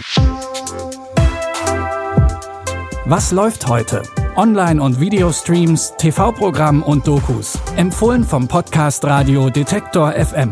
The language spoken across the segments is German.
Was läuft heute? Online- und Videostreams, TV-Programm und Dokus. Empfohlen vom Podcast Radio Detektor FM.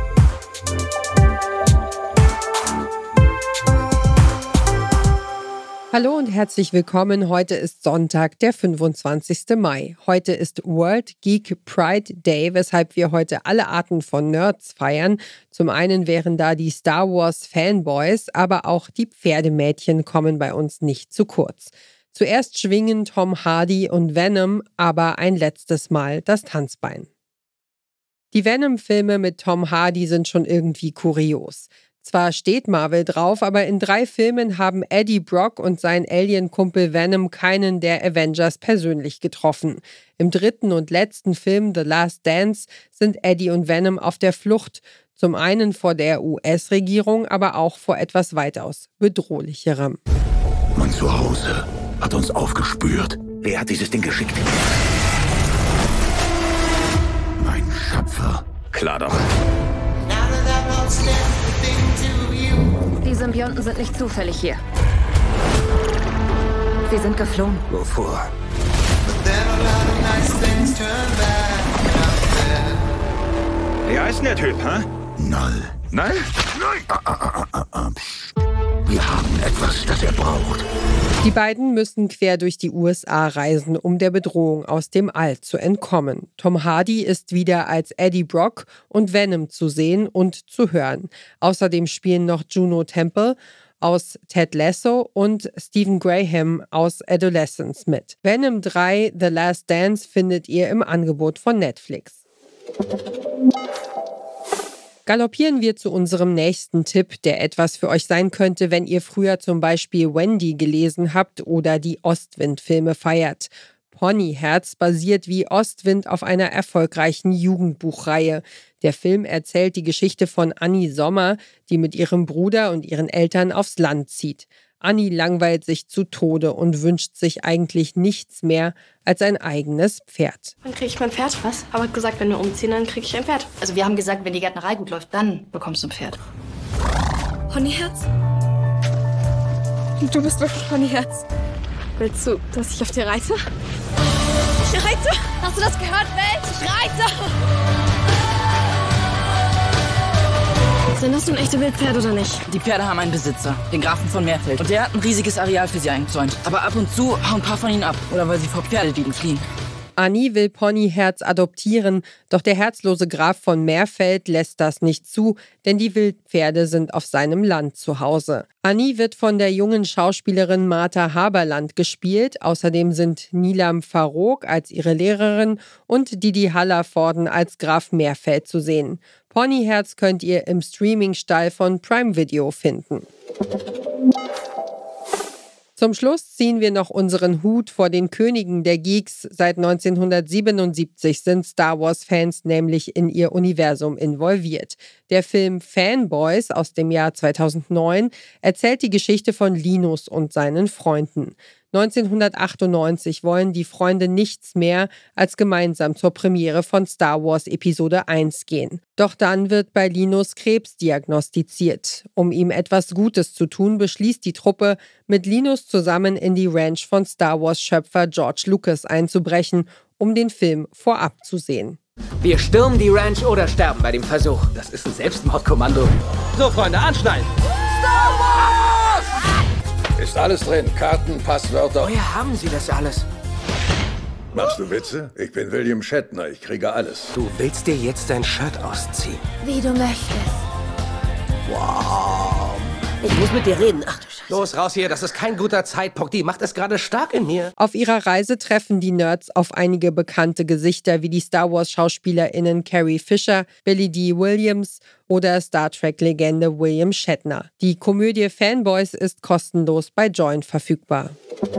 Hallo und herzlich willkommen. Heute ist Sonntag, der 25. Mai. Heute ist World Geek Pride Day, weshalb wir heute alle Arten von Nerds feiern. Zum einen wären da die Star Wars Fanboys, aber auch die Pferdemädchen kommen bei uns nicht zu kurz. Zuerst schwingen Tom Hardy und Venom, aber ein letztes Mal das Tanzbein. Die Venom-Filme mit Tom Hardy sind schon irgendwie kurios. Zwar steht Marvel drauf, aber in 3 Filmen haben Eddie Brock und sein Alien-Kumpel Venom keinen der Avengers persönlich getroffen. Im 3. und letzten Film The Last Dance sind Eddie und Venom auf der Flucht, zum einen vor der US-Regierung, aber auch vor etwas weitaus bedrohlicherem. Mein Zuhause hat uns aufgespürt. Wer hat dieses Ding geschickt? Mein Schöpfer. Klar doch. Die Symbionten sind nicht zufällig hier. Sie sind geflohen. Wovor? Wie heißt denn der Typ, hä? Null. Nein? Nein! Wir haben etwas, das er braucht. Die beiden müssen quer durch die USA reisen, um der Bedrohung aus dem All zu entkommen. Tom Hardy ist wieder als Eddie Brock und Venom zu sehen und zu hören. Außerdem spielen noch Juno Temple aus Ted Lasso und Stephen Graham aus Adolescence mit. Venom 3 The Last Dance findet ihr im Angebot von Netflix. Galoppieren wir zu unserem nächsten Tipp, der etwas für euch sein könnte, wenn ihr früher zum Beispiel Wendy gelesen habt oder die Ostwind-Filme feiert. Ponyherz basiert wie Ostwind auf einer erfolgreichen Jugendbuchreihe. Der Film erzählt die Geschichte von Annie Sommer, die mit ihrem Bruder und ihren Eltern aufs Land zieht. Annie langweilt sich zu Tode und wünscht sich eigentlich nichts mehr als ein eigenes Pferd. Wann kriege ich mein Pferd? Was? Aber hat gesagt, wenn wir umziehen, dann kriege ich ein Pferd. Also wir haben gesagt, wenn die Gärtnerei gut läuft, dann bekommst du ein Pferd. Ponyherz? Du bist wirklich Ponyherz. Willst du, dass ich auf dir reite? Ich reite! Hast du das gehört, Welt? Ich reite! Sind das nun echte Wildpferde oder nicht? Die Pferde haben einen Besitzer, den Grafen von Meerfeld. Und der hat ein riesiges Areal für sie eingezäunt. Aber ab und zu hauen ein paar von ihnen ab. Oder weil sie vor Pferdedieben fliehen. Annie will Ponyherz adoptieren, doch der herzlose Graf von Meerfeld lässt das nicht zu, denn die Wildpferde sind auf seinem Land zu Hause. Annie wird von der jungen Schauspielerin Martha Haberland gespielt. Außerdem sind Nilam Farouk als ihre Lehrerin und Didi Hallervorden als Graf Meerfeld zu sehen. Ponyherz könnt ihr im Streaming-Stall von Prime Video finden. Zum Schluss ziehen wir noch unseren Hut vor den Königen der Geeks. Seit 1977 sind Star Wars-Fans nämlich in ihr Universum involviert. Der Film Fanboys aus dem Jahr 2009 erzählt die Geschichte von Linus und seinen Freunden. 1998 wollen die Freunde nichts mehr als gemeinsam zur Premiere von Star Wars Episode 1 gehen. Doch dann wird bei Linus Krebs diagnostiziert. Um ihm etwas Gutes zu tun, beschließt die Truppe, mit Linus zusammen in die Ranch von Star Wars-Schöpfer George Lucas einzubrechen, um den Film vorab zu sehen. Wir stürmen die Ranch oder sterben bei dem Versuch. Das ist ein Selbstmordkommando. So, Freunde, anschnallen! Star Wars! Ist alles drin. Karten, Passwörter. Woher haben Sie das alles? Machst du Witze? Ich bin William Shatner. Ich kriege alles. Du willst dir jetzt dein Shirt ausziehen. Wie du möchtest. Wow. Ich muss mit dir reden. Ach du Scheiße. Los, raus hier. Das ist kein guter Zeitpunkt. Die macht es gerade stark in mir. Auf ihrer Reise treffen die Nerds auf einige bekannte Gesichter wie die Star Wars-SchauspielerInnen Carrie Fisher, Billy Dee Williams oder Star Trek-Legende William Shatner. Die Komödie Fanboys ist kostenlos bei Joyn verfügbar.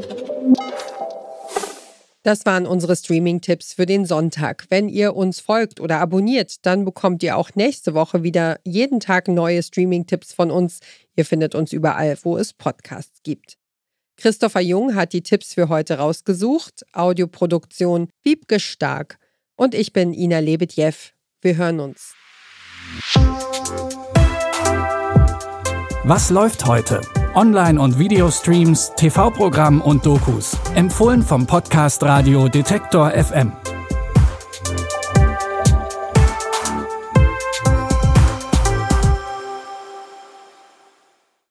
Das waren unsere Streaming-Tipps für den Sonntag. Wenn ihr uns folgt oder abonniert, dann bekommt ihr auch nächste Woche wieder jeden Tag neue Streaming-Tipps von uns. Ihr findet uns überall, wo es Podcasts gibt. Christopher Jung hat die Tipps für heute rausgesucht. Audioproduktion Wiebke Stark. Und ich bin Ina Lebedjew. Wir hören uns. Was läuft heute? Online- und Videostreams, TV-Programm und Dokus. Empfohlen vom Podcast Radio Detektor FM.